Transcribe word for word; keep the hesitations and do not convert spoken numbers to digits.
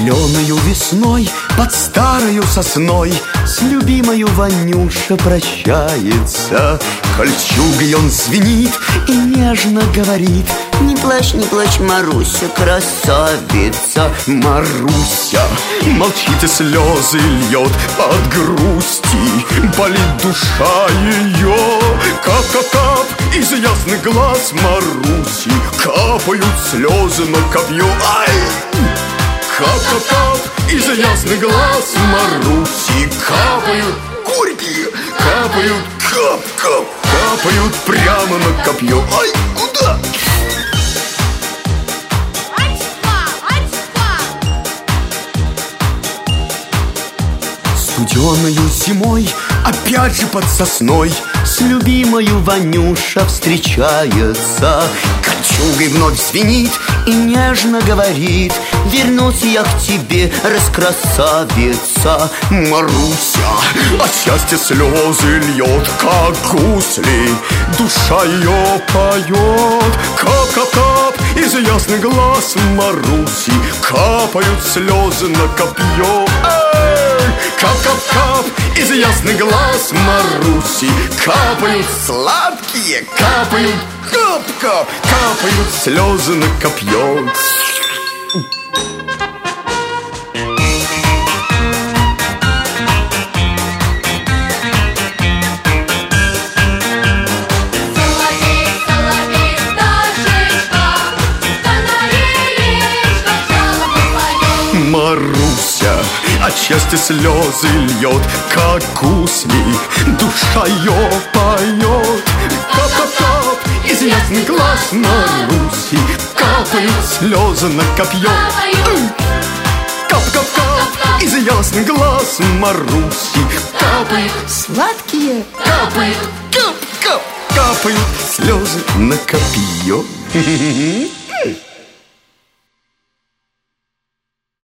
Зеленою весной под старою сосной с любимою Ванюша прощается. Кольчугой он звенит и нежно говорит: не плачь, не плачь, Маруся, красавица. Маруся молчит и слезы льет от грусти, болит душа ее. Кап-кап-кап из ясных глаз Маруси капают слезы на копье. Ай! Кап-кап-кап из ясных глаз Маруси капают горькие, капают, кап-кап, капают прямо на копье. Ай, куда? Студеною зимой, опять же под сосной, с любимою Ванюша встречается. Кольчугой вновь звенит и нежно говорит: вернусь я к тебе, раскрасавица. Маруся от счастья слезы льет, как гусли, душа ее поет. Кап-кап-кап из ясных глаз Маруси капают слезы на копье. Кап-кап-кап из ясных глаз Маруси капают сладкие, капают, кап-кап, капают слезы на копье. Маруся от счастья слезы льет, как гусли, душа ее поет. Кап-кап-кап из ясных глаз Маруси капают слезы на копье. Кап-кап-кап из ясных глаз Маруси капают сладкие, капают, кап-кап, капают слезы на копье.